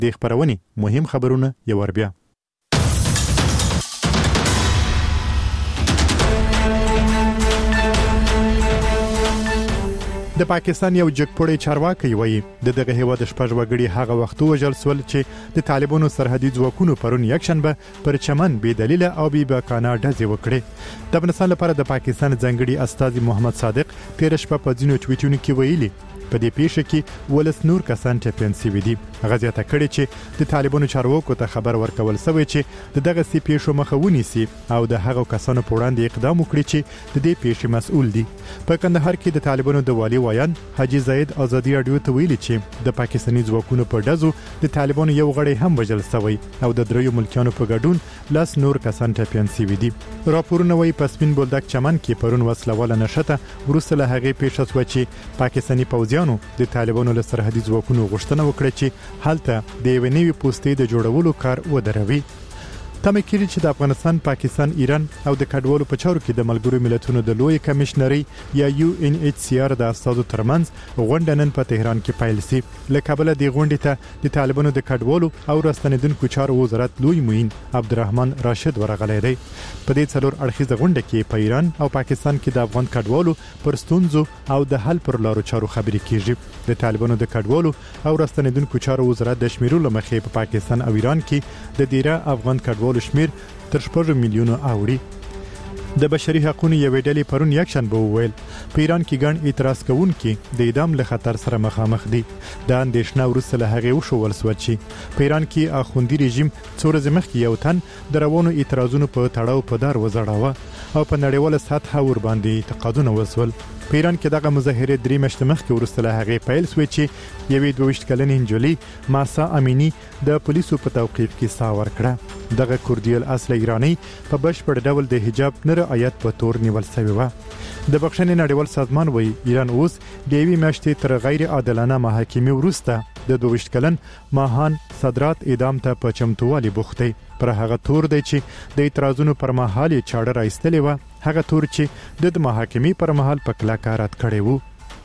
د خبرونې مهم خبرونه یو ور بیا. د پاکستان یو جګپوړی چارواکي وایي د دغه هیواد شپږ وګړي هغه وخت وژل سول چې د طالبانو سرحدي ځواکونو پرون یکشنبه پر چمن بې دلیله او بې باکانه ډزې وکړې. د افغانستان لپاره د پاکستان ځانګړي استازي محمد صادق تیر شپه په ځینو ټویټونو کې ویلي په دې پیښه کې ولس نور کسان ټپيان شوي دي. هغه زیاته کړې چې د طالبانو چارواکو ته خبر ورکول شوی چې د دغه سي پیښو مخه ونیسي او د هغو کسانو په وړاندې اقدام وکړي چې د دې پیښې مسؤل دي. په کندهار کې د طالبانو د والي ویان حاجی زید ازادي رادیو ته ویلي چې د پاکستاني ځواکونو په ډزو د طالبانو یو غړی هم وژل شوی او د دریو ملکیانو په ګډون لاس نور کسان ټپيان شوي دي. راپورونه وايي پسمن بولدک چمن کې پرون وسلواله نشته ورسره هغه پیښه شو چې پاکستاني پوځیان د طالبانو له سرحدي ځواکونو غوښتنه وکړه چې هلته د یو نوي پوسټې د جوړولو کار ودروي. تمه کړي چې د افغانستان، پاکستان، ایران او د کډوالو په چارو کې د ملګرو ملتونو د لوی کمشنري یا UNHCR د استادو ترمنځ غونډه نن په تهران کې پیل شي. له کابل د غونډې ته د طالبانو د کډوالو او راستنیدونکو چارو وزارت لوی معین عبدالرحمن راشد ورغلی دی. په دې څلور اړخیزه غونډه کې په ایران او پاکستان کې د افغان کډوالو پر ستونزو او د حل پر لارو چارو خبرې کیږي. د طالبانو د کډوالو او راستنیدونکو چارو وزارت د شمیرو لمخې په پاکستان او ایران کې د ډیره افغان کډوالو شمیر تر 6 میلیونو اوړي. د بشري حقوقو یوې ډلې پرون یکشنبه وویل په ایران کې ګڼ اعتراض کوونکي د اعدام له خطر سره مخامخ دي. د اندېښنه وروسته له هغې وشول شو چې په ایران کې اخوندي رژیم څو ورځې مخکې یو تن د روانو اعتراضونو په تړاو په دار وزړاوه او په نړیواله سطحه ور باندې اعتقادونه وسول. په ایران کې دغه مظاهره 3 میاشتې مخکې وروسته له هغې پیل شوې چې یوې 22 کلنې نجلۍ ماسا امینی د پولیسو په توقیف کې ساه ورکړه. دغه کوردیل اصل ایرانی په بشپړ ډول د حجاب نه رعایت په تور نیول شوی و. د بخښنې نړیوال سازمان وایي ایران اوس د یوې میاشتې تر غیر عادلانه محاکمې وروسته د 22 کلن ماهان صدرات اعدام ته په چمتووالي بوخت دی. پر هغه تور دی چې د اعتراضونو پر مهال یې چاړه راایستلې و، هغه تور چې د محاکمې پر مهال په کلکه رد کړی وو.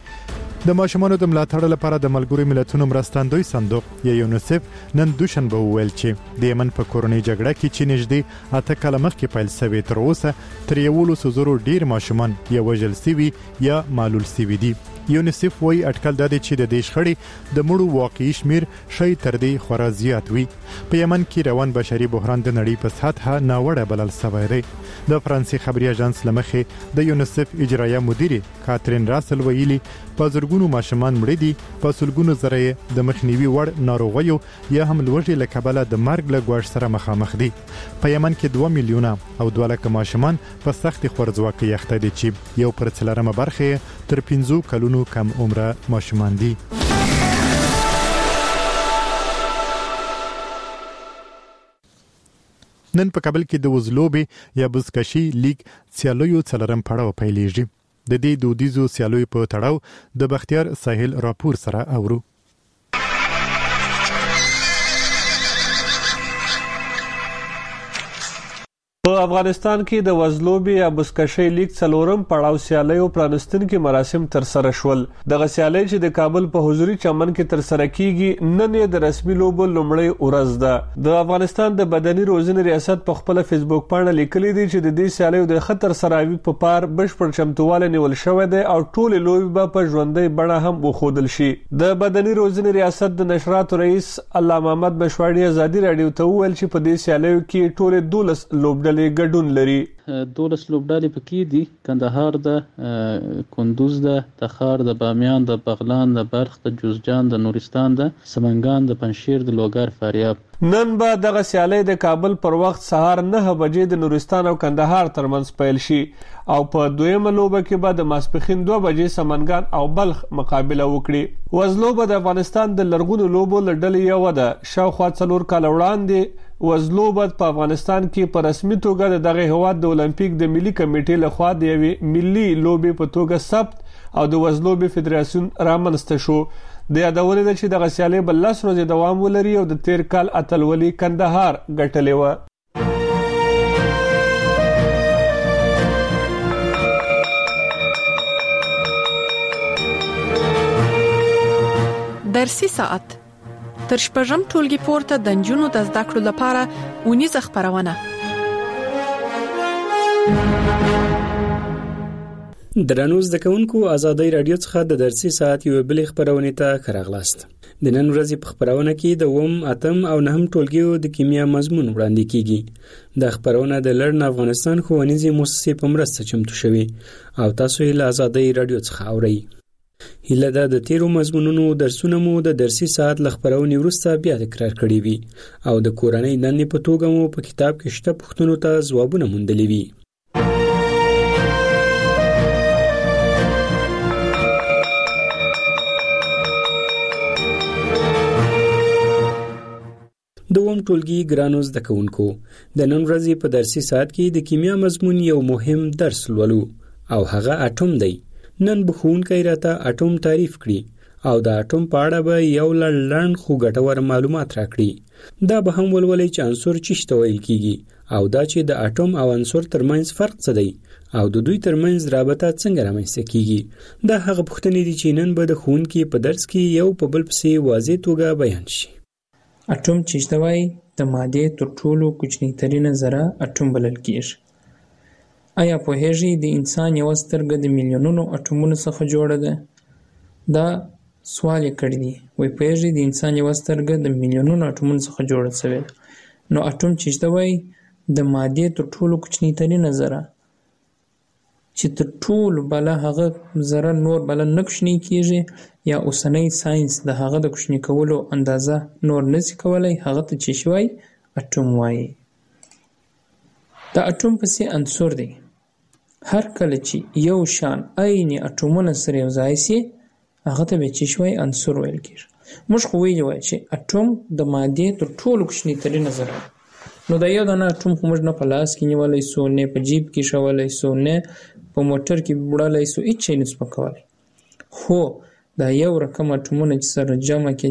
د ماشومانو د ملاتړ لپاره د ملګرو ملتونو مرستندوی صندوق یا یونیسف نن دوشنبه وویل چې د یمن په کورنۍ جګړه کې چې نږدې 8 کاله مخکې پیل شوی تر اوسه تر 1,000 ډیر ماشومان یا وژل شوي یا معلول شوي دي. یونیسف وایي اټکل دا دی چې د دې شخړې د مړو واقعي شمیر شي تر دې خورا زیات وي. په یمن کې روان بشري بحران د نړۍ په سطحه ناوړه بلل شوی دی. د فرانسې خبري اژانس لمخې د یونیسف اجرایه مدیر کاترین راسل ویلي په زرګونو ماشومان مړ دي، په سلګونو زره د مخنیوي وړ ناروغیو یا هم لوږې له کبله د مرګ له ګواښ سره مخامخ دي. په یمن کې 2 میلیونه او 2 لک ماشومان په سخت خوارځواکۍ اخته دي چې یو پر څلورمه برخه تر 15 کلونو کم عمره ماشومان دي. نن په کابل کې د وزلوبې یا بزکشي لیگ سیالیو څلورم پړاو پیلېږي. د دې دودیزو سیالیو په تړاو د بختیار ساحل راپور سره اورو. په افغانستان کې د وزلوبې یا بزکشي لیگ څلورم پړاو سیالیو پرانستونکي مراسم تر سره شول. دغه سیالي چې د کابل په حضوري چمن کې تر سره کیږي نن د رسمي لوبو لومړی ورځ ده. د افغانستان د بدني روزنې ریاست په خپل فیسبوک پاڼه لیکلي دي چې د دې سیالیو د خطر سراوي په پار بشپړ چمتوواله نیول شوی دی او ټول لوبي به په ژوندۍ بڼه هم وښودل شي. د بدني روزنې ریاست د نشراتو رئیس الله محمد بشواړي ازادي رادیو ته وویل چې په دې سیالیو کې ټول 12 لوبډلې ګډون لري. 12 لوبډلې پکې دي: کندهار ده، کندوز ده، تخار ده، بامیان ده، بغلان ده، بلخ ده، جوزجان ده، نورستان ده، سمنګان ده، پنشیر ده، لوګر، فاریاب. نن به دغه سیالي د کابل پر وخت سهار 9 بجې د نورستان او کندهار ترمنځ پیل شي او په دویمه لوبه کې به د ماسپښین 2 بجې سمنګان او بلخ مقابله وکړي. وزلوبه د افغانستان د لرغونو لوبو له ډلې یوه ده. شاوخوا 4 کاله وړاندې وزلوبه په افغانستان کې په رسمي توګه دغه هیواد د اولمپیک د ملي کمیټې لخوا د یوې ملي لوبې په توګه ثبت او د وزلوبې فدراسیون رامنځته شو. د یادونه ده چې دغه سیالي به 10 ورځې دوام ولري او د تیر کال اتلولي کندهار ګټلې وه. درسي ساعت تر شپږم ټولګي پورته د نجونو د زده کړو لپاره ونیزه خبرونه. درنو زده کوونکو، ازادۍ رادیو څخه د درسي ساعت یو بل خبرونه ته راغلاست. د نن ورځې په خبرونه کې د 8 او 9 ټولګیو د کیمیا مضمون وړاندې کیږي. د خبرونه د لړن افغانستان ښوونیزې مؤسسې په مرسته چمتو شوی او تاسو یې له ازادۍ رادیو څخه اورئ. هیله ده د تیرو مضمونونو درسونه مو د درسي ساعت له خبرونې وروسته بیا تکرار کړي وي او د کورنۍ دندې په توګه مو په کتاب کې شته پوښتنو ته ځوابونه موندلي وي. دوم ټولګي ګرانو زده کوونکو، د نن ورځې په درسي ساعت کې د کیمیا مضمون یو مهم درس لولو او هغه اټوم دی. نن به ښوونکی راته اټوم تعریف کړي او د اټوم په اړه به یو لړن خو ګټور معلومات راکړي. دا به هم ولولئ چې عنصر چی ته ویل کیږي او دا چې د اټوم او عنصر ترمنځ فرق څه دی او د دوی ترمنځ رابطه څنګه رامنځته کیږي. دا هغه پوښتنې دي چې نن به د ښوونکي په درس کې یو په بل پسې واضح توګه بیان شي. اټوم چې ته وایي د مادې تر ټولو کوچنی ترینه ذره اټوم بلل کیږي. آیا پوهیږئ د انسان یو سترګه د میلیونونو اټومونو څخه جوړه ده؟ دا سوال یې کړی دی. وایي پوهیږئ د انسان یو سترګه د میلیونونو اټومونو څخه جوړه شوې ده. نو اټوم چې ته وایي د مادې تر ټولو کوچنی ترینه ذره چې تر ټولو بله هغه ذره نور بله نه کوچنی کیږي یا اوسنی ساينس د هغه د کوچنی کولو اندازه نور نشي کولای، هغه ته چې شوی اټوم وایي. د اټوم پسې عنصر دی. هر کله چې یو شان عین اټومونه سره یو ځای شي هغه ته به چې شوی عنصر ویل کیږي. موږ خو ویلي وای چې اټوم د مادې تر ټولو کوچنی ترینه ذره. نو دا یو دانه اټوم خو موږ نه په لاس کې نیولای سو، نه په جیب کې شولای سو، نه په موټر کې وړلای سو، هیڅ شی نشو کولای. خو دا یو رقم اټومونه چې سره جمع کې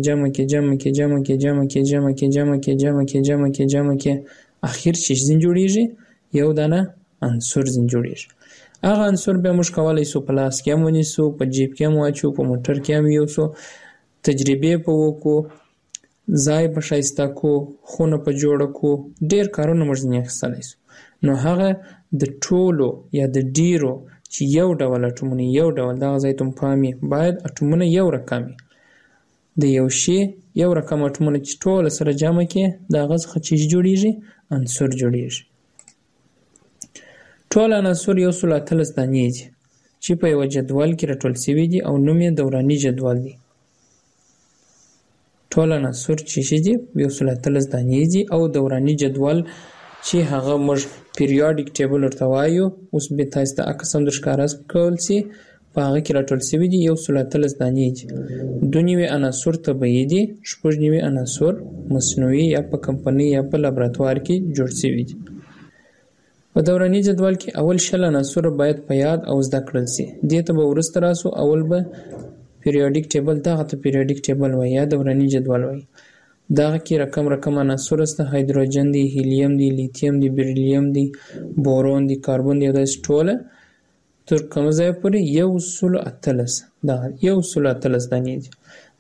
اخر چې ځین جوړیږي یو دانه عنصر ځین جوړیږي. هغه عنصر به موږ کولای سو په لاس کې هم ونیسو، په جیب کې هم واچو، په موټر کې هم یوسو، تجربه په وکړو، ځای په ښایسته کو، خونه په جوړه کو، ډیر کارونه موږ ځینې اخیستلی سو. نو هغه د ټولو یا د ډیرو چې یو ډول اټومونه یو ډول دغه ځای ته پامې باید اټومونه یو رقم وي. د یو شی یو رقم اټومونه چې ټول سره جمع کې د هغه څخه چې جوړیږي عنصر جوړیږي. ټول عناصر 113 دانې دي چې په یو جدول کې راټول شوي دي او نوم یې دوراني جدول دی. ټول عناصر چې دي 113 دانې دي او دوراني جدول چې هغه موږ پیریاډیک ټیبل ورته وایو. اوس به تاسو ته عکس هم درښکاره کول شي. په هغه کې راټول شوي دي 113 دانې دي. 2 عناصر طبیعي دي، 6 عناصر مصنوعي یا په کمپنۍ یا په لابراتوار کې جوړ شوي دي. په دوراني جدول کې اول 20 عناصر باید په یاد او زده کړل شي. دې ته به وروسته راسو. اول به پیریاډیک ټیبل، دغه ته پیریاډیک ټیبل وایي یا دوراني جدول وایي. دغه کې رقم عناصر است. هایدروجن دی، هیلیم دی، لیتیم دی، بریلیم دی، بورون دی، کاربن دی. دا ټول تر کوم ځای پورې 113 دغه 113 دانې دي.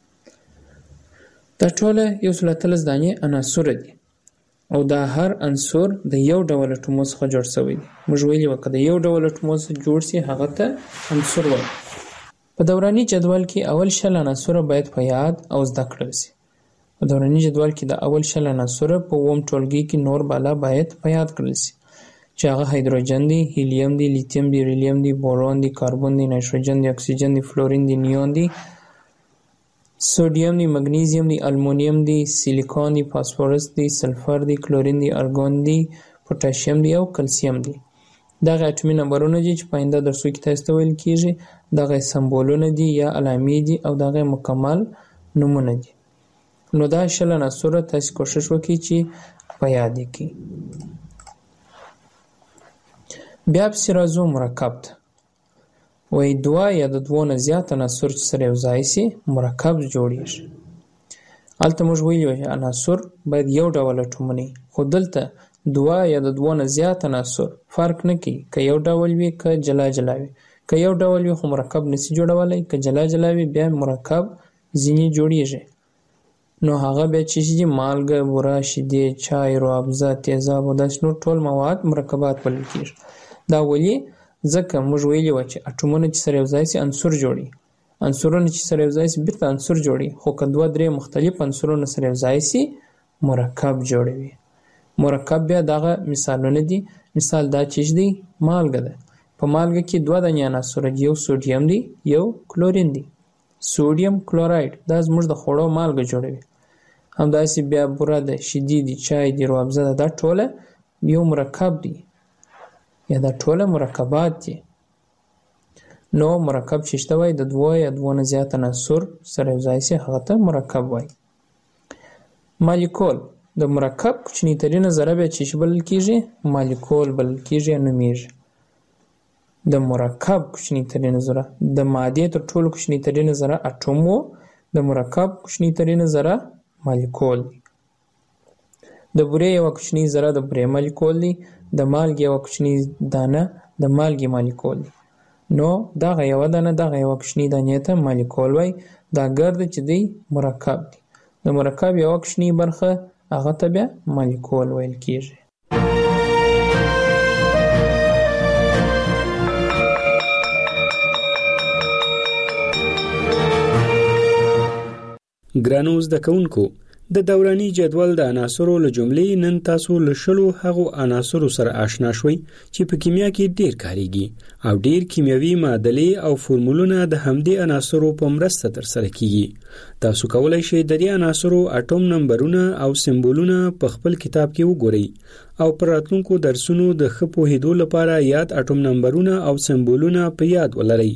دا ټول 113 دانې عناصر دي او دا هر عنصر د یو ډول اټوم څخه جوړ شوی دی. موږ ویلي وو کله یو ډول اټوم څخه جوړ شي هغه ته عنصر وایي. په دوراني جدول کې اول 20 عناصر باید په یاد او زده کړل شي. په دوراني جدول کې د اول 20 عناصر په اوم ټولګي کې نور بالا باید په یاد کړل شي چې هغه هایدروجن دی، هیلیم دی، لیتیم دی، ریلیم دی، بورون دی، کاربن دی، نایتروجن دی، اکسیجن دی، فلورین دی، نیون دی، سودیم دی، مګنیزیم دی، المونیم دی، سیلیکون دی، فاسفورس دی، سلفر دی، کلورین دی، ارګون دی، پوتاشیم دی او کلسیم دی. دغه اټومي نمبرونه دي چې په آینده درسو کې تاسو ته ویل کیږي. دغه سمبولونه دي یا علامې دي او دغه مکمل نومونه دي. نو دا 20 عناصر تاسو کوشش وکړئ چې په یاد کړئ. بیا پسې راځو مرکب ته. وایي 2 یا د 2 نه زیات عناصر چې سره یو ځای شي مرکب جوړیږي. هلته موږ ویلي وو چې عناصر باید یو ډول اټومونه وي، خو دلته 2 یا د 2 نه زیات عناصر فرق نه کوي که یو ډول وي که جلا جلا وي. که یو ډول وي خو مرکب نشي جوړولی، که جلا جلا وي بیا مرکب ځینې جوړیږي. نو هغه بیا چې مالګه، بوره، شیدې، چای، روابزه، تیزاب او داسې نور ټول مواد مرکبات بلل کېږي. دا ولې؟ ځکه موږ ویلي وو چې اټومونه چې سره یو ځای سي عنصر جوړي، عنصرونه چې سره یو ځای سي بیرته عنصر جوړي، خو که دوه درې مختلف عنصرونه سره یو ځای سي مرکب جوړوي. مرکب بیا دغه مثالونه دي. مثال دا چې دی مالګه ده. په مالګه کې دوه دانې عناصر دي، یو سوډیم دی یو کلورین دی. سوډیم کلوراید دا زموږ د خوړو مالګه جوړوي. همداسې بیا بوره ده، شیدې دي، چای دی، روابزه ده، دا ټوله یو مرکب دی یا دا ټوله مرکبات دي. نو مرکب چې شته وای د دوه یا دوه نه زیات عناصر سره یو ځای سي هغه ته مرکب وای. مالیکول د مرکب کوچنی ترینه ذره بیا چې بلل کېږي مالیکول بلل کېږي یا نومیږي. د مرکب کوچنی ترینه ذره د مادې تر ټولو کوچنی ترینه ذره اټوم وو، د مرکب کوچنی ترینه ذره مالیکول دی. د بورې یوه کوچنی ذره د بورې مالیکول دی. د مالګې یوه کوچنی دانه د مالګې مالیکول دی. نو دغه یوه دانه دغه یوه کوچنی دانې ته مالیکول وای. دا ګرده چې دی مرکب دی. د مرکب یوه کوچنی برخه هغه ته بیا مالیکول ویل کېږي. ګرانو زده کوونکو، د دوراني جدول د عناصرو له جملې نن تاسو له شلو هغو عناصرو سره آشنا شوي چې په کیمیا کې ډیر کاریږي او ډیر کیمیاوي معادلې او فورمولونه د همدې عناصرو په مرسته ترسره کیږي. تاسو کولای شئ د دې عناصرو اټوم نمبرونه او سمبولونه په خپل کتاب کې وګورئ او پر راتلونکو درسونو د ښه پوهېدو لپاره یاد اټوم نمبرونه او سمبولونه په یاد ولرئ.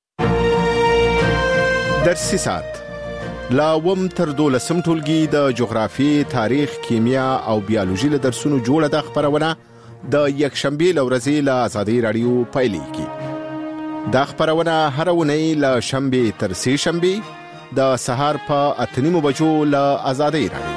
درسي ساعت لا وم تر 12 ټولګي د جغرافي، تاریخ، کیمیا او بیولوژي له درسونو جوړه د خبرونه د یکشنبه لورځي له آزادۍ رادیو پایلیږي. دا خبرونه هر ونی له شنبه تر سه شنبه د سهار په 8:30 بجو له آزادۍ رادیو.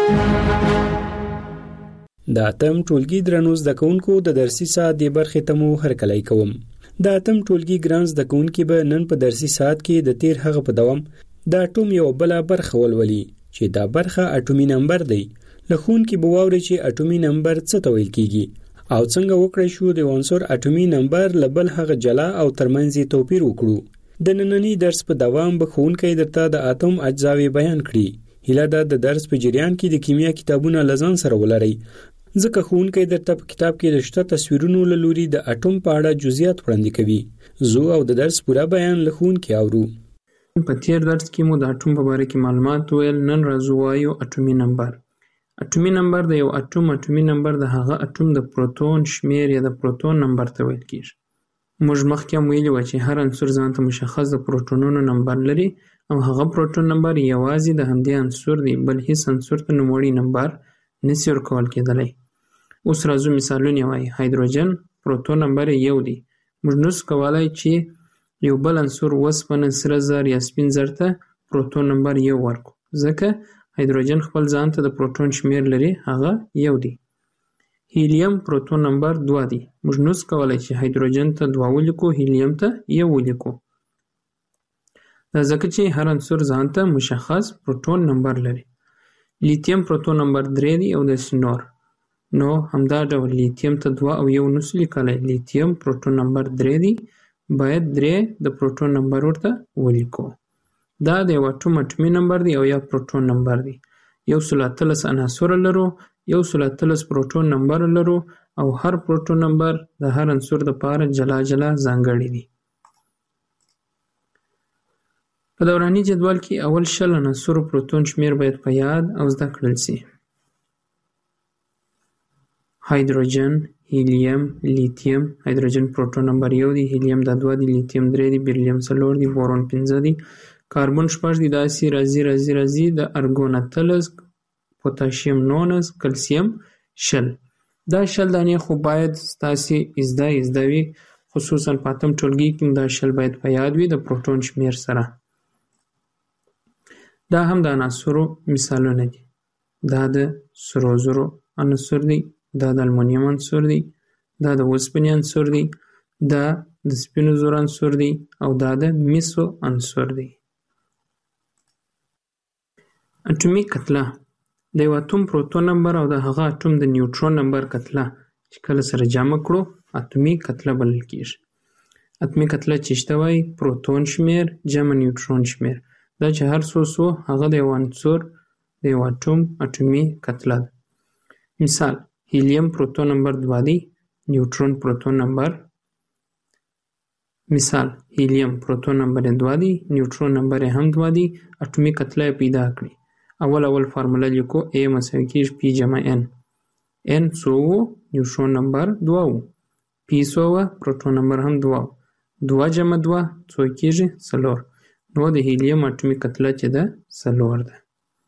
دا تم ټولګي درنو زده کوونکو د درسي ساعت د برخې ته مو هرکلی کوم. دا تم ټولګي ګران زده کوونکي به نن په درسي ساعت کې د تیر هغه په دوام د اټوم یو بل برخه ولولي چې دا برخه اټومي نمبر دی. لخون کې بواوري چې اټومي نمبر څه ته ویل کیږي او څنګه وکړای شو د عنصر اټومي نمبر لبل هغه جلا او ترمنځ توپیر وکړو. د نننی درس په دوام به ښوونکی درته د اټوم اجزاوې بیان کړي. هیله ده د درس په جریان کې د کیمیا کتابونه لزان سره ولرئ، ځکه ښوونکی درته په کتاب کې د شته تصویرونو له لوري د اټوم په اړه جزئیات وړاندې کوي. زه او د درس پوره بیان له ښوونکي اورو. په تیر درس کې مو د اټوم په باره کې معلومات ویل. نن راځو وایو اټومي نمبر. اټومي نمبر د یو اټومي نمبر د هغه اټوم د پروتون شمیر یا د پروتون نمبر ته ویل کېږي. موږ مخکې هم ویلي وو چې هر عنصر ځان ته مشخص د پروتونونو نمبر لري او هغه پروتون نمبر یوازې د همدې عنصر دی، بل هیڅ عنصر ته نوموړی نمبر نشي ورکول کېدلی. اوس راځو مثالونه وایو. هایدروجن پروتون نمبر یو دی. موږ نشو کولی چې یو بل عنصر وسپنه، سره زر یا سپین زر ته پروتون نمبر یو ورکو، ځکه هایدروجن خپل ځان ته د پروتون شمیر لري، هغه یو دی. هیلیم پروتون نمبر 2 دی. موږ نشو کولی چې هایدروجن ته 2 ولیکو، هیلیم ته 1 ولیکو، دا ځکه چې هر عنصر ځان ته مشخص پروتون نمبر لري. لیتیم پروتون نمبر 3 دی او داسې نور. نو همدا ډول لیتیم ته 2 او 1 نشو لیکلی. لیتیم پروتون نمبر 3 دی، باید 3 د پروتون نمبر ورته ولیکو. دا د یو اټوم اټومي نمبر دی او یا پروتون نمبر دی. 113 عناصر لرو، 113 پروتون نمبر لرو او هر پروتون نمبر د هر عنصر لپاره جلا جلا ځانګړی دی. په دوراني جدول کې اول 20 عناصرو پروتون شمیر باید په یاد او زده کړل شي. هایدروجن، هیلیم، لیتیم. هایدروجن پروتون نمبر 1 دی، هیلیم دا 2 دی، لیتیم 3 دی، بیریلیم 4 دی، بورون 5 دی، کاربن 6 دی، داسې راځي د ارګون 18، پوتاشیم 19، کلسیم 20. دا 20 دانې خو باید ستاسې زده وي، خصوصا په اتم ټولګي کې دا 20 باید په یاد وي د پروتون شمیر سره. دا هم د عناصرو مثالونه دي. دا د سرو زرو عنصر دی، دا د المونیم عنصر دی، دا د اوسپنې عنصر دی، دا د سپینو زرو عنصر دی او دا د مسو عنصر دی. اټومیک کتله د یو اتوم پروتون نمبر او د هغه اتوم د نیوټرون نمبر کتله چې کله سره جمع کړو اتومیک کتله بلل کېږي. اتومیک کتله چې شته وایي پروتون شمیر جمع نیوټرون شمیر. دا چې هر څو هغه د یو عنصر د یو اتوم اټومي کتله ده. مثال هیلیم پروتون نمبر 2 دی، نیوټرون پروتون نمبر مثال هیلیم پروتون نمبر 2 دی، نیوټرون نمبر هم 2 دی. اټومي کتله پیدا کړي. اول فارموله لیکو A مساوي کېږي P جمع N. N څو و؟ نیوټرون نمبر 2 و. P څو و؟ پروتون نمبر هم 2 و. 2 جمع 2 څو کېږي؟ 4. نو د هیلیم اټومي کتله چې ده 4 ده.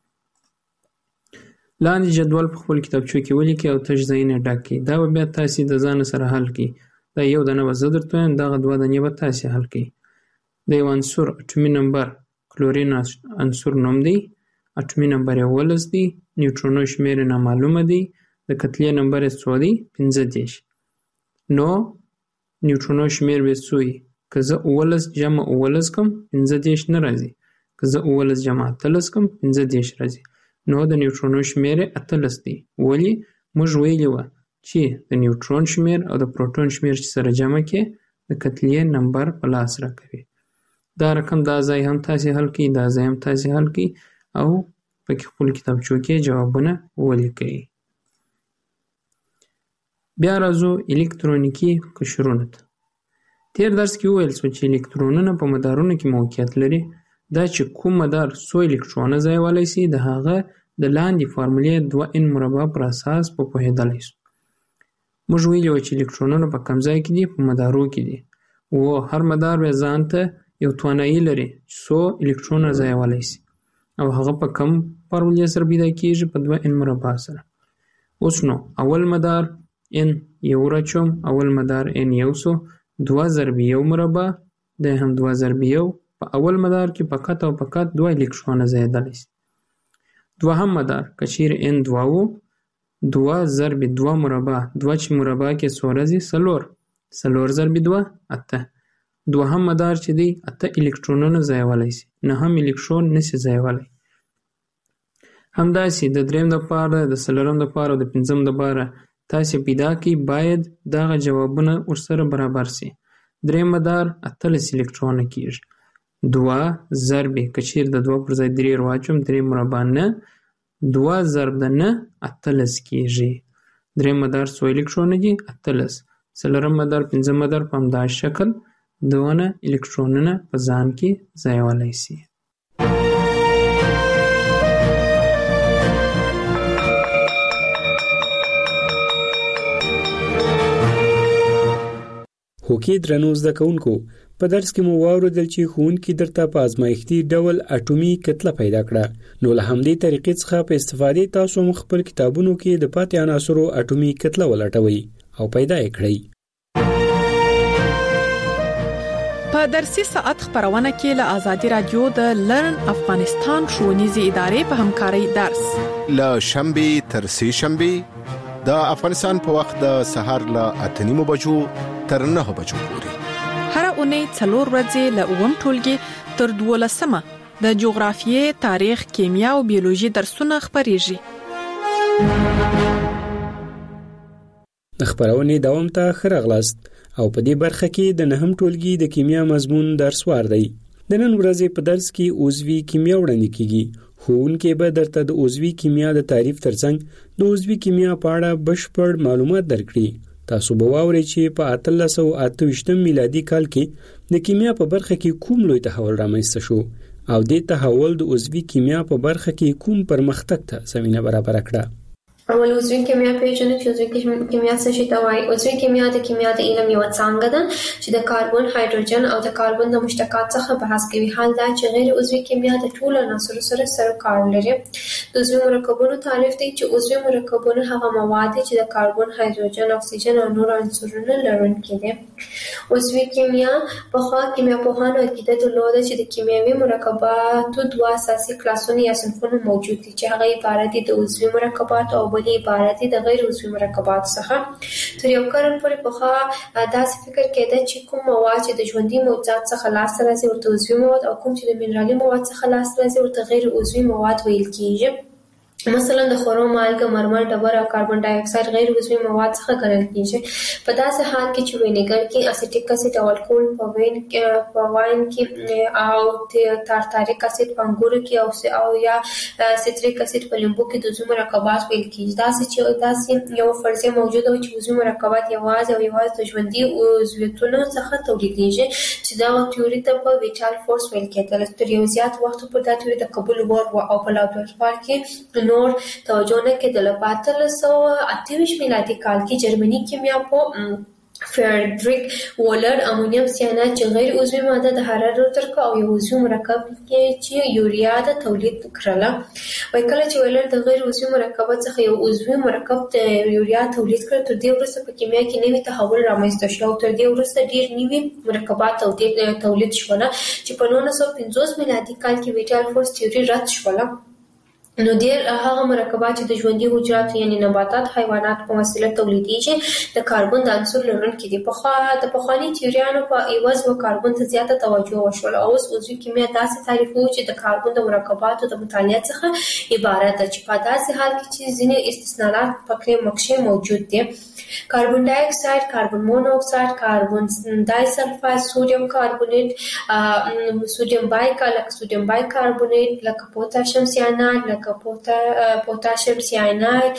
لاندې جدول په خپل کتابچو کې ولیکئ او تش ځایونه ډک کړئ. دا به بیا تاسې د ځان سره حل کړئ. دا یو دانه به زه درته وایم، دغه 2 دانې به تاسې حل کړئ. د یو عنصر اټومي نمبر کلورین عنصر نوم دی، اټومي نمبر 11 دی، نیوټرونو شمیر نامعلومه دی، د کتلې نمبر څو دی؟ 15. نو نیوټرونو شمیر به څو وي؟ که زه 11 جمع 11 کم 15 نه راځي، که زه 11 جمع 13 کم 15 راځي. نو د نیوټرونو شمیر 18 دی. ولی موږ ویلی و چې د نیوټرون شمیر او د پروتون شمیر چې سره جمع کې د کتلې نمبر په لاس راکوي. دا رقم دا ځای هم تاسې حل کړئ، دا ځای هم تاسې حل کړئ او پکې خپل کتابچو کې جوابونه ولیکئ. بیا راځو الکترونیکي قشرونو ته. تیر درس کې وویل شو چې الکترونونه په مدارونو کې موقعیت لري. دا چې کوم مدار څو الکترونه ځایولی شي د هغه د لاندې فارمولې 2n مربع پر اساس په پوهېدلی شو. موږ ویلي وو چې الکترونونه په کوم ځای کې دي؟ په مدارو کې دي. هر مدار بیا ځان ته یو توانایي لري چې څو الکترونه ځایولی شي او هغه په کوم فارمولې سره پیدا کېږي؟ په 2n مربع سره. اوس نو اول مدار n یو راچوم، اول مدار n یو سو 2 ضرب یو مربع د هم 2 ضرب یو. په اول مدار کې فقط او فقط 2 الکترونه ځایدلی شي. دوهم مدار که چیرې n 2 و 2 ضرب 2 مربع 2 چې مربع کې څو راځي؟ 4. 4 ضرب 2 8. دوهم مدار چې دی 8 الکترونونه ځایولی شي، 9 الکترون نشي ځایولی. همداسې د دریم دپاره، د څلورم دپاره او د پنځم دپاره تاسې پیدا کړئ، باید دغه جوابونه ورسره برابر شي. دریم مدار 18 الکترونه کېږي. 2 ضرب که چیرې د 2 پر ځای 3 واچوم 3 مربع 9، 2 ضرب د 9 18 کېږي. دریم مدار څو الکترونه دي؟ 18. څلورم مدار پنځم مدار په همداسې شکل دونه الکترونونه په ځان کې ځایولی شي. هوکې درنو زده کوونکو، په درس کې مو واورېدل چې ښوونکي درته په ازمایښتي ډول اټومي کتله پیدا کړه. نو له همدې طریقې څخه په استفادې تاسو هم خپل کتابونو کې د پاتې عناصرو اټومي کتله ولټوئ او پیدا یې کړئ. په درسي ساعت خبرونه کې له آزادي رادیو د لرن افغانستان ښوونیزې ادارې په همکارۍ درس له شنبه تر سه شنبه د افغانستان په وخت د سهار له 8:30 بجو تر 9 بجو پورې. هر اونۍ 4 ورځې له 9 ټولګي تر 12 د جغرافیې، تاریخ، کیمیا او بیولوژي درسونه خبريږي. خبرونه دوام ته خرغلاست او په دې برخه کې د 9 ټولګي د کیمیا مضمون درس وار دی. د نن ورځې په درس کې عضوي کیمیا وړاندې کیږي. ښوونکی به درته د عضوي کیمیا د تعریف ترڅنګ د عضوي کیمیا په اړه بشپړ معلومات درکړي. تاسو به واورئ چې په 1828 میلادي کال کې د کیمیا په برخه کې کوم لوی تحول رامنځته شو او دې تحول د عضوي کیمیا په برخه کې کوم پرمختګ ته زمينه برابر کړه. اول عضوي کیمیا پیژنو چې عضوي کیمیا څه شي ته وایي. عضوي کیمیا د کیمیا د علم یو څانګه ده چې د کاربن، هایدروجن او د کاربن د مشتقات څخه بحث کوي. حال دا چې غیر عضوي کیمیا د ټولو عناصرو سره کار لري. د عضوي مرکبونو تعریف دی چې عضوي مرکبونه هغه مواد دي چې د کاربن، هایدروجن، اکسیجن او نور عنصرونه لرونکي دي. عضوي کیمیا پخوا کیمیاپوهانو عقیده درلوده چې د کیمیاوي مرکباتو 2 اساسي کلاسونه یا صنفونه موجود دي چې هغه عبارت دي د عضوي مرکبات او ولې عبارت دي د غیر عضوي مرکبات څخه. تر یو قرن پورې پخوا داسې فکر کېده چې کوم مواد چې د ژوندي موجودات څخه لاس راځي ورته عضوي مواد او کوم چې د منرالي مواد څخه لاس راځي ورته غیر عضوي مواد ویل کېږي. مثلا د خورو مالګه، مرمر، ډبره او کاربن ډای اکساید غیر عضوي مواد څخه ګڼل کېږي. په داسې حال کې چې وینیګر کې اسیټیک اسید او الکول په واین کې او تارتاریک اسید په انګورو کې او یا سیتریک اسید په لیمبو کې د عضوي مرکبات ویل کېږي. داسې یو فرضیه موجوده و چې عضوي مرکبات یوازې د ژوندي عضویتونو څخه تولیدېږي چې دا تیوري ته په ویټال فورس ویل کېدل. تر یو زیات وخت په دا تیوري د قبول وړ و او په لابراتوار کې نور توجه نه کېدله. په 1828 میلادي کال کې جرمني کیمیاپوه فریدریک وولر امونیم سیانات چې غیر عضوي ماده د حرارت ترکه او یو عضوي مرکب چې یوریا د تولید کړله. وای کله چې وولر د غیر عضوي مرکبات څخه یو عضوي مرکب د یوریا تولید کړ، تر دې وروسته په کیمیا کې نوی تحول رامنځته شو او تر دې وروسته ډیر نوي مرکبات تولید شول چې په 1950 میلادي کال کې ویټال فورس تیوري رد شوله. نو ډیر هغه مرکبات چې د ژوندي حجراتو یعنی نباتات، حیوانات په وسیله تولیدېږي د کاربن د عنصر لرونکي دي. د پخواني تیوریانو په عوض و کاربن ته زیاته توجه وشوله. اوس عضوي کیمیا داسې تعریفوي چې د کاربن د مرکباتو د مطالعه څخه عبارت ده چې په داسې حال کې چې ځینې استثناءات پکې مکشې موجود دي. کاربن ډای اکساید، کاربن مونو اکساید، کاربن ډای سلفاید، سوډیم کاربونیټ، سوډیم بای کاربونیټ، لکه پوتاشیم سیاناید، لکه پوتاشیم سیاناید،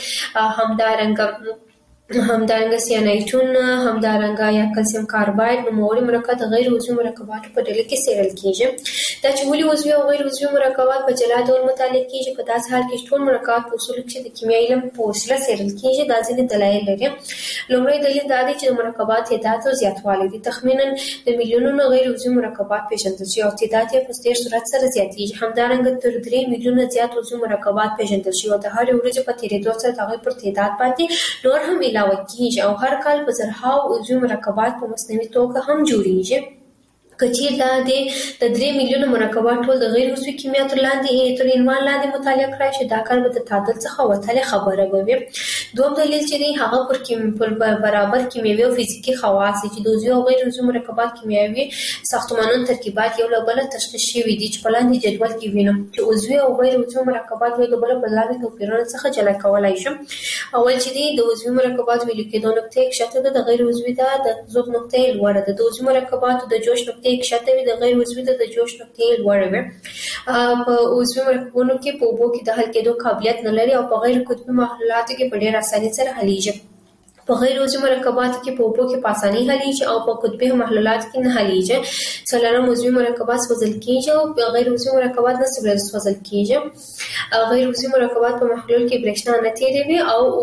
همدارنګه سیانایټون، همدارنګه یا کلسیم کارباید نوموړي مرکبات د غیر عضوي مرکباتو په ډله کې څېړل کېږي. دا چې ولې عضوي او غیر عضوي مرکبات په جلا ډول مطالعه کېږي، په داسې حال کې ټول مرکبات په اصولو کې د کیمیاوي علم په وسیله څېړل کېږي. دا ځینې دلایل لري. لومړی دلیل دا دی چې د مرکبات تعداد او زیاتوالی دي. تخمینا د میلیونونو غیر عضوي مرکبات پیژندل شوي او تعداد یې په ډېر سرعت سره زیاتېږي. همدارنګه تر 3 میلیونه زیات عضوي مرکبات پیژندل شوي او د هرې ورځې په تېرېدو سره د هغوی پر تعداد باندې نور هم علاوه کېږي او هر کال په زرهاو عضوي مرکبات په مصنوعي توګه هم جوړېږي. که چیرې دا د 3 میلیونه مرکبات ټول د غیر عضوي کیمیا تر عنوان لاندې مطالعه کړای شي، دا کار به د تعادل څخه وتلې خبره به وي. دوم دلیل چې دی هغه پر برابر کیمیاوي او فزیکي خواص چې د عضوي او غیر عضوي مرکبات کیمیاوي ساختمانونو ترکیبات یو له بله تشخیص شوي دي چې په لاندې جدول کې وینو چې عضوي او غیر عضوي مرکبات یو له بله په لاندې توپیرونو څخه جلا کولی شم. اول چې دی د عضوي مرکبات ویلو کېدو نقطې کښته ده، د غیر عضوي ده د ذوب نقطې لوړه ده. د عضوي مرکباتو د جوش نقطې کښته وي، د غیر عضوي د جوش نقطې لوړه وي. په عضوي مرکبونو کې په اوبو کې د حل کېدو قابلیت نه لري او په غیر قطبي محلولاتو کې په ډېر اسانۍ سره حلیږي. په غیر عضوي مرکباتو کې په اوبو کې په اسانۍ حلیږي او په قطبي محلولاتو کې نه حلیږي. څلورم عضوي مرکبات سوځل کېږي او په غیر عضوي مرکبات نه سوځل کېږي. غیر عضوي مرکبات په محلول کې برېښنا نه تیروي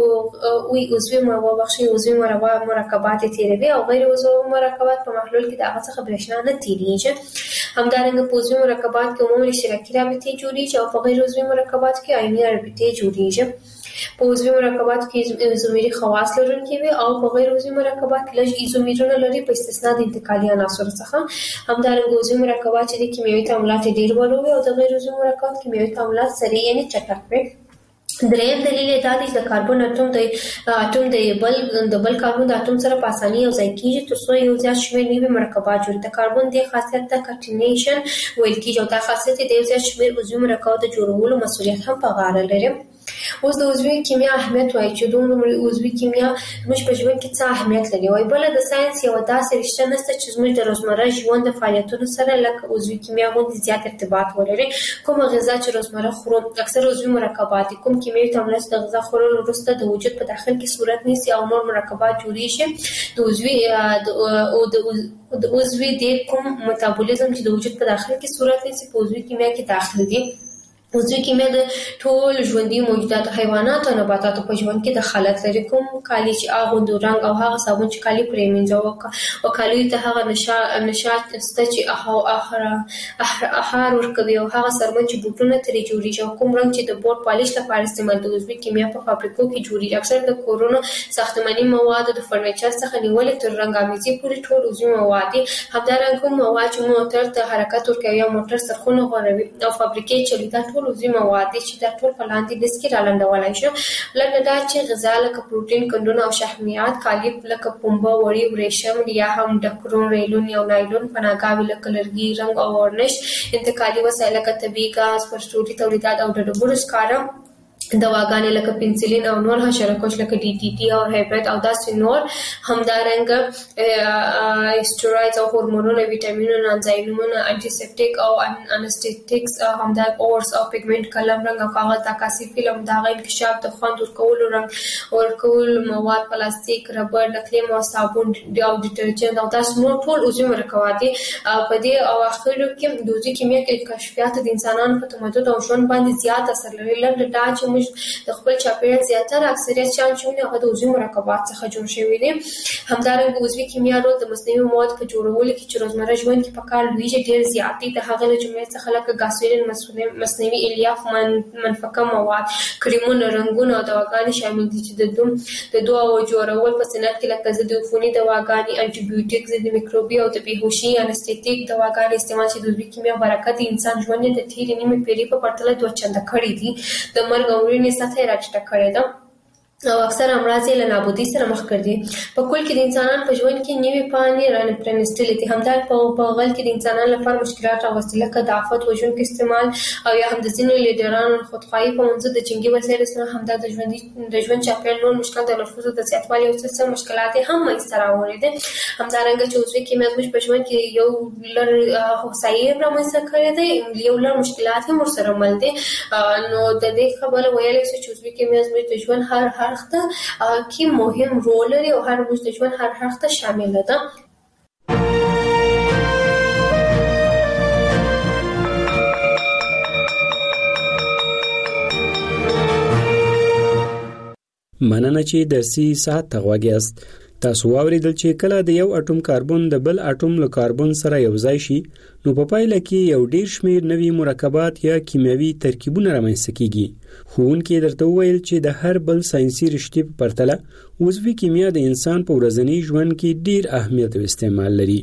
او عضوي مرکبات تیروي او غیر عضوي مرکبات په محلول کې د هغه څخه برېښنا نه تیریږي. همدارنګه په عضوي مرکبات کې عمومي اشتراکي رابطې جوړیږي او په غیر عضوي مرکبات کې آیوني رابطې جوړیږي. په عضوي مرکبات کې ایزومري خواص لرونکي وي او په غیر عضوي مرکبات کې لږ ایزومرونه لري په استثنا د انتقالي عناصرو څخه. همدارنګه عضوي مرکبات چې د کیمیاوي تعاملات ډېر ولو وي او د غیر عضوي مرکبات کیمیاوي تعاملات سریع یعنی چټک وي. دریم دلیل دا دی چې د کاربن اټوم د بل کاربن د اټوم سره په اسانۍ یو ځای کېږي تر څو یو زیات شمېر نوي مرکبات جوړ. د کاربن دې خاصیت ته کاټینیشن ویل کېږي او دا خاصیت د یو زیات شمېر عضوي مرکباتو د جوړولو مسؤلیت هم په غاړه لري. اوس د عضوي کیمیا اهمیت وایي چې د عضوي کیمیا زموږ په ژوند کې څه اهمیت لري. وایي بله د ساینس یوه داسې رشته نشته چې زموږ د روزمره ژوند د فعالیتونو سره لکه عضوي کیمیا غوندې زیات ارتباط ولري. کومه غذا چې روزمره خورو اکثر عضوي مرکبات دي. کوم کیمیاوي تعاملات د غذا خوړلو وروسته د وجود په داخل کې صورت نیسي او نور مرکبات جوړیږي. د عضوي د کوم میتابولیزم چې د وجود په داخل کې صورت نیسي په عضوي کیمیا کې داخل دي. عضوي کیمیا د ټول ژوندي موجوداتو، حیواناتو او نباتاتو په ژوند کې دخالت لري. کوم کالي چې اغوندو، رنګ او هغه صابون چې کالي پرې مینځو او کالیو ته هغه نشاط سته چې احار ورکوي او هغه سرمن چې بوټونه ترې جوړیږي او کوم رنګ چې د بورډ پالیش لپاره استعمال د عضوي کیمیا په فابریکو کې جوړیږي. اکثر د کورونو ساختماني مواد د فرنیچر څخه نیولې تر رنګامیزي پورې ټول عضوي مواد دي. همدارنګه کوم مواد چې موټر ته حرکت ورکوي او موټر څرخونه غوړوي او فابریکې چلوي دا ټول ټول عضوي مواد دي چې دا ټول په لاندې لیست کې رالنډولای شو. لکه دا چې غذا لکه پروتین، کندونه او شحمیات، کالیب لکه پنبه، وړي، ورېښم یا هم ډکرون، ریلون یا نایلون، پناهګاوې لکه لرګي، رنګ او ورنش، انتقالي وسایل لکه طبیعي ګاز، پرسټوري تولیدات او د ډبرو سکاره، دواګانې لکه پنسلین او نور حشرکش لکه ډي ټي ټي او هیپټ او داسې نور، همدارنګه اسټروایډز او هورمونونه، ویټامینونه، انزایمونه، انټي سیپټیک او انستیټیکس، همدارنګه اورس او پیګمنټ، قلم، رنګ او کاغذ، عکاسي فلم، دغه انکشاف د خوند ورکولو، رنګ ورکول مواد، پلاستیک، ربړ، نقلیم او صابون او ډیټرجنټ او داسې نور ټول عضوي مرکبات دي. په دې اواخرو کې د عضوي کیمیا کې کشفیات د انسانانو په تمدن او ژوند باندې زیات اثر لري. لکه دا چې د خپل چاپیریال زیاتره اکثریت شان چې هغه د عضوي مرکبات څخه جوړ شوی دي. همدارنګه عضوي کیمیا رول د مصنوعي موادو په جوړولو کې چې روزمره ژوند کې په کار لویږي ډیر زیات دي. د هغه له جملې څخه لکه ګاسولین، مصنوعي الیاف، منفکه مواد، کریمونه، رنګونه او دواګانې شامل دي چې د دواو جوړول په صنعت کې لکه ضد عفوني دواګانې، انټي بیوټیک، ضد میکروبي او د بیهوشي انستیټیک دواګانې استعمال چې د عضوي کیمیا برکت انسان ژوند د تیرې نیمې پیړۍ په پرتله 2 چنده کړی دي. د مرګ او مړینې سطح راټیټه کړې ده او اکثر امراض یې له نابودۍ سره مخ کړ دي. په کل کې د انسانانو په ژوند کې نوې پاڼې پرانیستلې دي. همدارنګه په غل کې د انسانانو لپاره مشکلات راوستي، لکه د آفت وژونکو استعمال او یا هم د ځینو لیډرانو خودخواهي په منځ د جنګي وسایلو سره، همدا د ژوند چاپیریال نور مشکلات، د نفوسو د زیاتوالي او څه مشکلات هم منځته راوړي دي. همدارنګه چې عضوي کیمیا زموږ په ژوند کې یو لړ هوسایي رامنځته کړی دی، یو لړ مشکلات هم ورسره مل دي. نو د دې خبره ویلی شو چې عضوي کیمیا زموږ د ژوند هر اړخ ته کې مهم رول لري او هر موږ د ژوند هر اړخ ته شامل ده. مننه چې درسي ساعت ته غوږ یاست. تاسو واوریدل چې کله د یو اټوم کاربن د بل اټوم له کاربن سره یو ځای شي نو په پایله کې یو ډیر شمیر نوي مرکبات یا کیمیاوي ترکیبونه رامنځته کیږي. ښوونکي درته وویل چې د هر بل ساينسي رشتې په پرتله عضوي کیمیا د انسان په ورځني ژوند کې ډیر اهمیت او استعمال لري.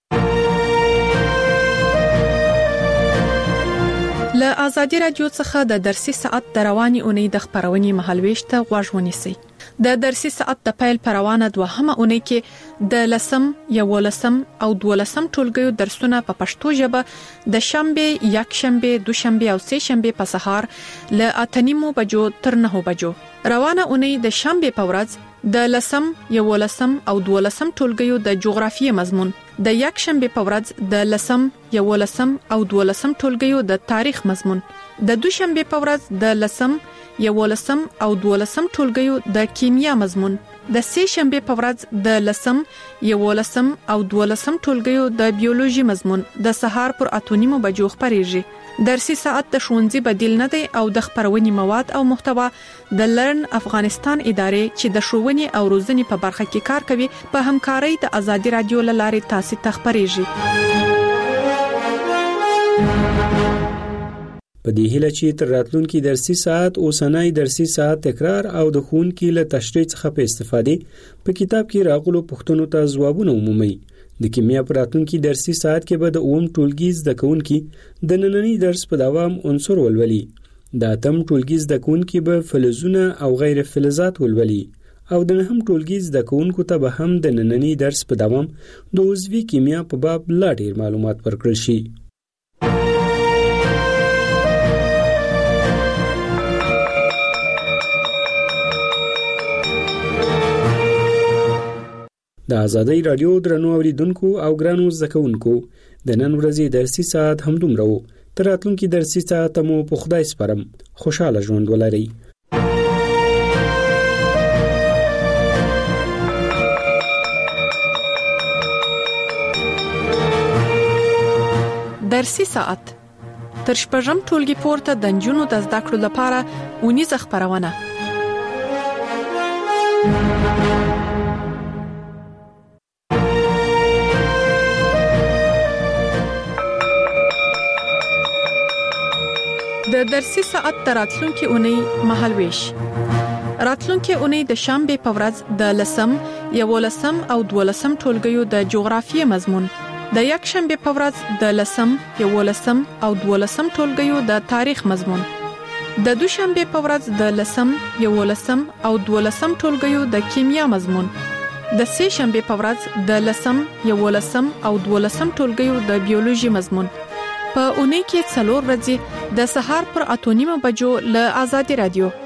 له آزادي رادیو څخه د درسي ساعت د رواني اونۍ د خبرونې مهالويش ته غوږ ونیسئ. د درسي ساعت د پیل پروانه دوهمه اونۍ کې د لسم، یولسم او دولسم ټولګیو درسونه په پښتو ژبه د شنبه، یکشنبه، دوشنبه او سه شنبه په سهار له 8:30 بجو تر 9 بجو. روانه اونۍ د شنبه په ورځ د لسم، یولسم او دولسم ټولګیو د جغرافیې مضمون، د یکشنبه په ورځ د لسم، یولسم او دولسم ټولګیو د تاریخ مضمون، د دوشنبه په ورځ د لسم، یولسم او دولسم ټولګیو د کیمیا مضمون، د سه شنبه په ورځ د لسم، یولسم او دولسم ټولګیو د بیولوژي مضمون د سهار پر 8:30 بجو خبرېږي. درسي ساعت د ښوونځي بدیل نه دی او د خبرونې مواد او محتوا د لرن افغانستان ادارې چې د ښوونې او روزنې په برخه کې کار کوي په همکارۍ د آزادي رادیو لارې تاسو ته خبرېږي. په دې هیله چې تر راتلونکي درسي ساعت اوسنۍ درسي ساعت تکرار او د ښوونکي له تشریح څخه په استفادې په کتاب کې راغلو پوښتنو ته ځوابونه عمومي. د کیمیا په راتلونکي درسي ساعت کې به د اوم ټولګي زده کوونکي د نننۍ درس په دوام عنصر ولولي. د اتم ټولګي زده کوونکي به فلزونه او غیر فلزات ولولي او د نهم ټولګي زده کوونکو ته به هم د نننۍ درس په دوام د عضوي کیمیا په باب لا ډیر معلومات ورکړل شي. د آزادۍ رادیو درنو اوریدونکو او ګرانو زده کوونکو د نن ورځې درسي ساعت همدومره و. تر راتلونکي درسي ساعت مو په خدای سپارم. خوشاله ژوند ولرئ. درسي ساعت تر شپږم ټولګي پورته د نجونو د زده کړو لپاره اونیزه خبرونه. د درسي ساعت راتلونکي اونۍ مهالويش. راتلونکي اونۍ د شنبه په ورځ د لسم، یولسم او دولسم ټولګیو د جغرافیې مضمون، د یک شنبه په ورځ د لسم، یولسم او دولسم ټولګیو د تاریخ مضمون، د دوشنبه په ورځ د لسم، یولسم او دولسم ټولګیو د کیمیا مضمون، د سه شنبه په ورځ د لسم، یولسم او دولسم ټولګیو د بیولوژي مضمون. په اونۍ کې 4 ورځې د سهار پر 8:30 بجو له آزادي رادیو